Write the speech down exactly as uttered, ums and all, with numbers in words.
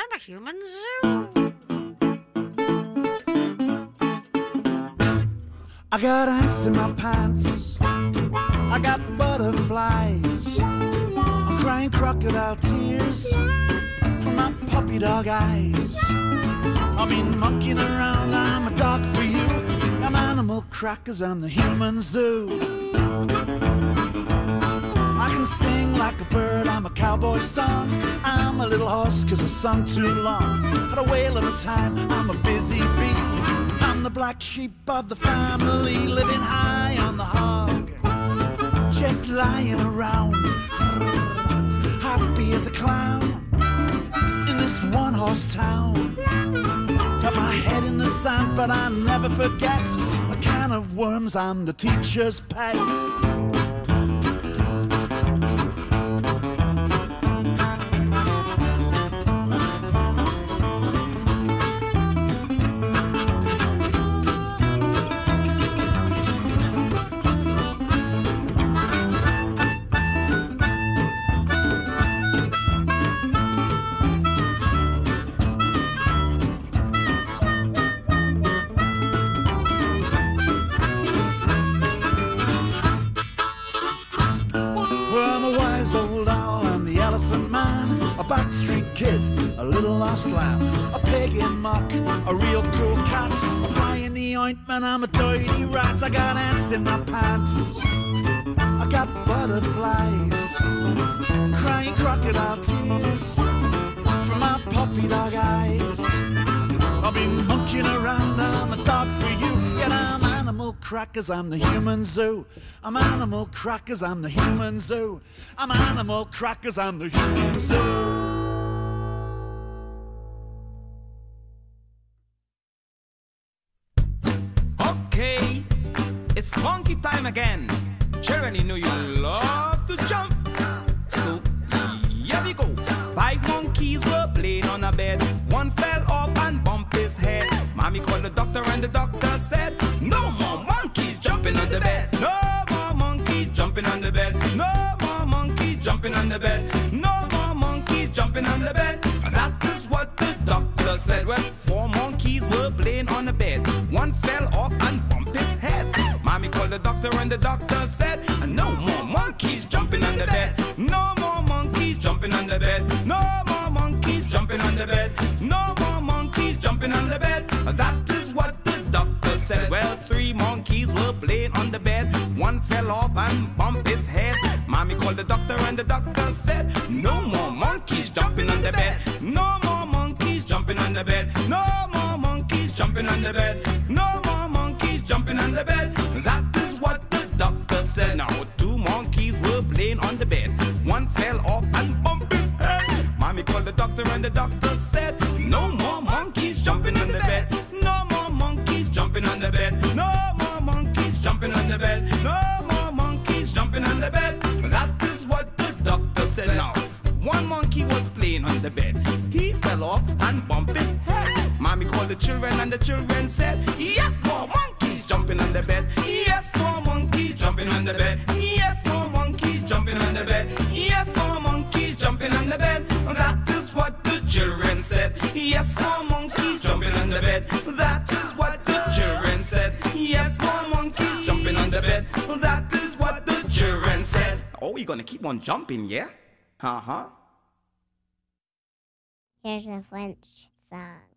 in a human zoo. I got ants in my pants, I got butterflies, I'm crying crocodile tears from my puppy dog eyes. I've been monkeying around, I'm a dog for you, I'm animal crackers, I'm the human zoo. I can sing like a bird, I'm a cowboy song, I'm a little horse cause I sung too long. Had a whale of a time, I'm a busy bee, I'm the black sheep of the family, living high on the hog, just lying around, happy as a clown in this one-horse town. Got my head in the sand, but I never forget a can of worms, I'm the teacher's pet. Backstreet kid, a little lost lamb, a pig in muck, a real cool cat, a fly in the ointment, I'm a dirty rat. I got ants in my pants, I got butterflies, crying crocodile tears from my puppy dog eyes. I've been monkeying around, I'm a dog for you, yet I'm animal crackers, I'm the human zoo. I'm animal crackers, I'm the human zoo. I'm animal crackers, I'm the human zoo. Okay, it's monkey time again. Children, you know you love to jump. So here we go. Five monkeys were playing on a bed. One fell off and bumped his head. Mommy called the doctor and the doctor said, no more monkeys jumping on the bed. No more monkeys jumping on the bed. No more monkeys jumping on the bed. No more monkeys jumping on the bed. That is what the doctor said. Well, four monkeys were playing on the bed. One fell off and bumped his head. Mommy called the doctor and the doctor said, no more monkeys jumping on the bed. No more monkeys jumping on the bed. No more monkeys jumping on the bed. No more monkeys jumping on the bed. That is what the doctor said. Well, three monkeys were playing on the bed. One fell off and bumped his head. Mommy called the doctor and the doctor said, no more monkeys jumping on the bed. No more monkeys jumping on the bed. No more monkeys jumping on the bed. No more monkeys jumping on the bed. That is what the doctor said. Now two monkeys were playing on the bed. One fell off and bumped his head. Mommy called the doctor and the doctor said, no more monkeys jumping on the bed. No more monkeys jumping on the bed. No more monkeys jumping on the bed. No more monkeys jumping on the bed. That is what the doctor said. Now one monkey was playing on the bed. He fell off and bumped his head. Mommy called the children and the children said, yes, more monkeys jumping on the bed. Yes, more monkeys jumping on the bed. Yes, more monkeys jumping on the bed. Yes, more monkeys jumping on the bed. That is what the children said. Yes, more monkeys jumping on the bed. That is what the children said. Yes, more monkeys jumping on the bed. That is what the children said. Oh, we're gonna keep on jumping, yeah? Uh-huh. Here's a French song.